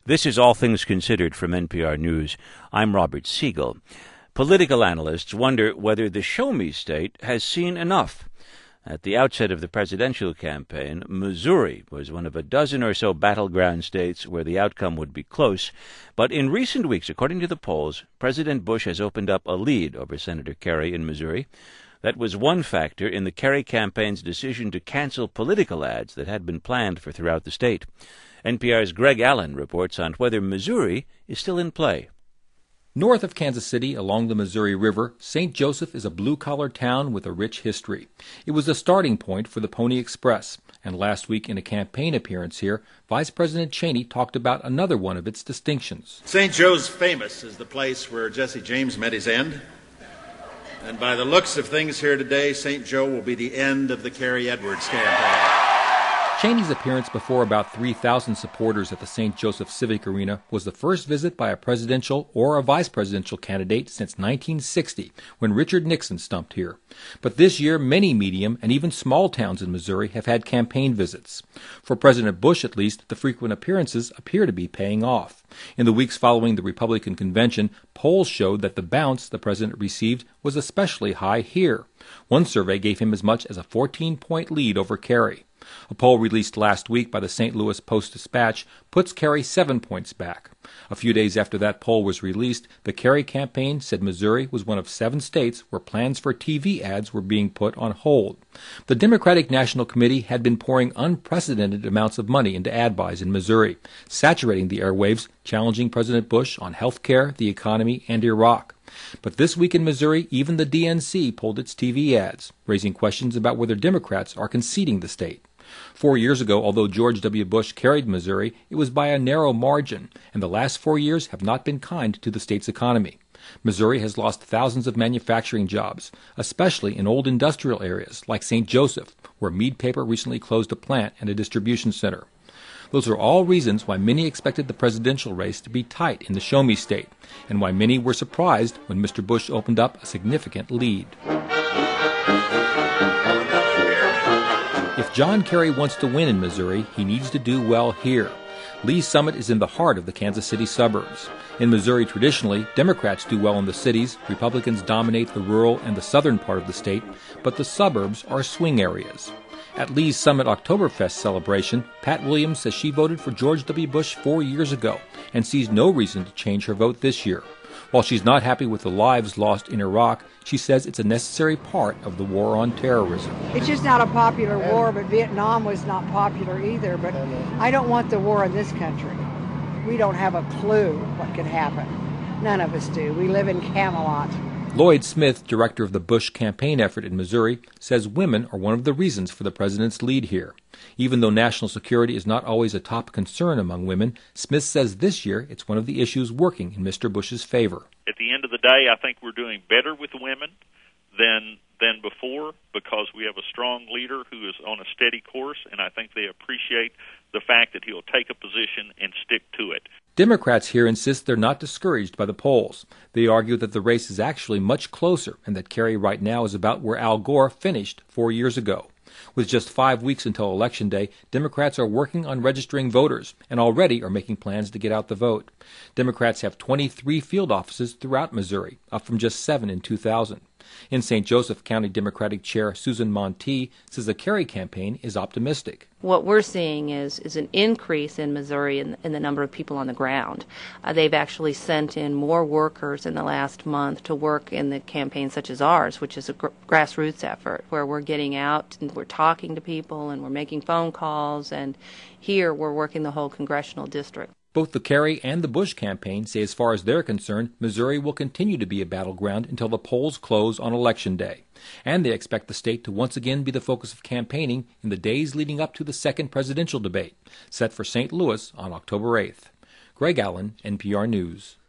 This is All Things Considered from NPR News. I'm Robert Siegel. Political analysts wonder whether the Show Me State has seen enough. At the outset of the presidential campaign, Missouri was one of a dozen or so battleground states where the outcome would be close. But in recent weeks, according to the polls, President Bush has opened up a lead over Senator Kerry in Missouri. That was one factor in the Kerry campaign's decision to cancel political ads that had been planned for throughout the state. NPR's Greg Allen reports on whether Missouri is still in play. North of Kansas City, along the Missouri River, St. Joseph is a blue-collar town with a rich history. It was the starting point for the Pony Express, and last week in a campaign appearance here, Vice President Cheney talked about another one of its distinctions. St. Joe's famous as the place where Jesse James met his end. And by the looks of things here today, St. Joe will be the end of the Kerry Edwards campaign. Cheney's appearance before about 3,000 supporters at the St. Joseph Civic Arena was the first visit by a presidential or a vice presidential candidate since 1960, when Richard Nixon stumped here. But this year, many medium and even small towns in Missouri have had campaign visits. For President Bush, at least, the frequent appearances appear to be paying off. In the weeks following the Republican convention, polls showed that the bounce the president received was especially high here. One survey gave him as much as a 14-point lead over Kerry. A poll released last week by the St. Louis Post-Dispatch puts Kerry 7 points back. A few days after that poll was released, the Kerry campaign said Missouri was one of 7 states where plans for TV ads were being put on hold. The Democratic National Committee had been pouring unprecedented amounts of money into ad buys in Missouri, saturating the airwaves, challenging President Bush on health care, the economy, and Iraq. But this week in Missouri, even the DNC pulled its TV ads, raising questions about whether Democrats are conceding the state. 4 years ago, although George W. Bush carried Missouri, it was by a narrow margin, and the last 4 years have not been kind to the state's economy. Missouri has lost thousands of manufacturing jobs, especially in old industrial areas like St. Joseph, where Mead Paper recently closed a plant and a distribution center. Those are all reasons why many expected the presidential race to be tight in the Show Me State, and why many were surprised when Mr. Bush opened up a significant lead. If John Kerry wants to win in Missouri, he needs to do well here. Lee's Summit is in the heart of the Kansas City suburbs. In Missouri, traditionally, Democrats do well in the cities, Republicans dominate the rural and the southern part of the state, but the suburbs are swing areas. At Lee's Summit Oktoberfest celebration, Pat Williams says she voted for George W. Bush 4 years ago and sees no reason to change her vote this year. While she's not happy with the lives lost in Iraq, she says it's a necessary part of the war on terrorism. It's just not a popular war, but Vietnam was not popular either. But I don't want the war in this country. We don't have a clue what could happen. None of us do. We live in Camelot. Lloyd Smith, director of the Bush campaign effort in Missouri, says women are one of the reasons for the president's lead here. Even though national security is not always a top concern among women, Smith says this year it's one of the issues working in Mr. Bush's favor. At the end of the day, I think we're doing better with women than before because we have a strong leader who is on a steady course, and I think they appreciate the fact that he'll take a position and stick to it. Democrats here insist they're not discouraged by the polls. They argue that the race is actually much closer and that Kerry right now is about where Al Gore finished 4 years ago. With just 5 weeks until Election Day, Democrats are working on registering voters and already are making plans to get out the vote. Democrats have 23 field offices throughout Missouri, up from just 7 in 2000. In St. Joseph County Democratic Chair Susan Monteith says the Kerry campaign is optimistic. What we're seeing is an increase in Missouri in the number of people on the ground. They've actually sent in more workers in the last month to work in the campaign such as ours, which is a grassroots effort where we're getting out and we're talking to people and we're making phone calls, and here we're working the whole congressional district. Both the Kerry and the Bush campaign say as far as they're concerned, Missouri will continue to be a battleground until the polls close on Election Day. And they expect the state to once again be the focus of campaigning in the days leading up to the second presidential debate, set for St. Louis on October 8th. Greg Allen, NPR News.